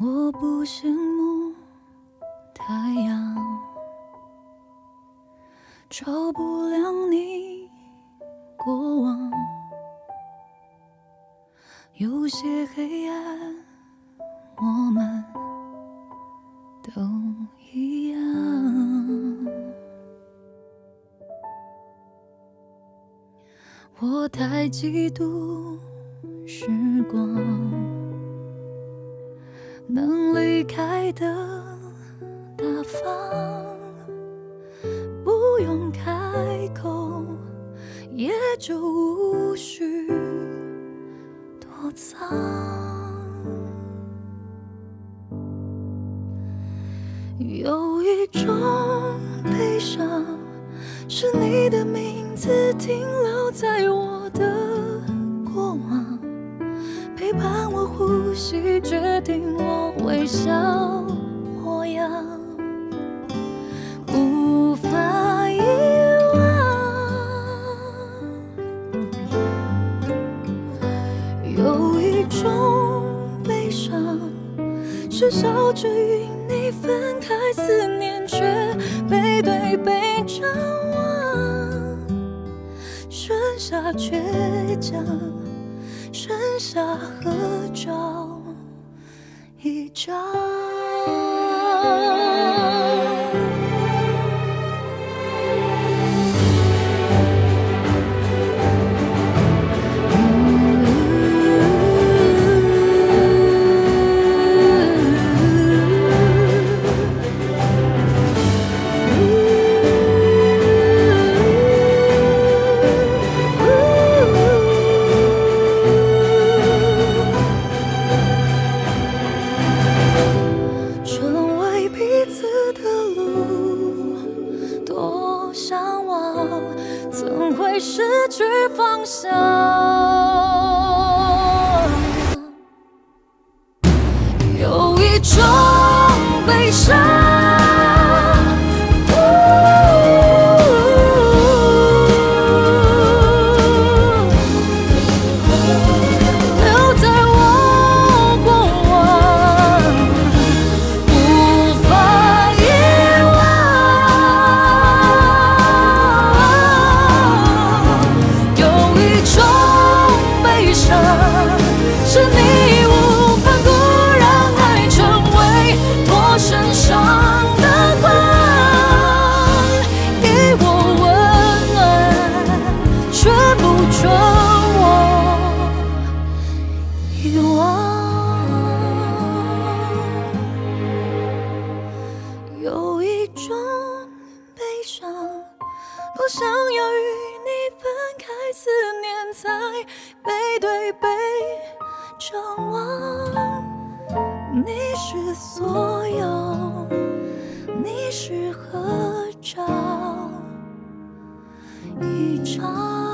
我不羡慕太阳，照不亮你过往。有些黑暗，我们都一样。我太嫉妒时光，能离开的大方，不用开口，也就无需躲藏。有一种悲伤，是你的名字停留在我的过往，陪伴我呼吸，决定我微笑模样，无法遗忘。有一种悲伤，是笑着与你分开，思念却背对背张望，剩下倔强，剩下合照一张。怎会失去方向？有一种悲伤，留在我过往，无法遗忘。有一种悲伤，是你无法固让爱成为我身上的光，给我温暖，却不准我遗忘。有一种悲伤，不想要与你分开，思念才背对背张望。你是所有，你是合照一张。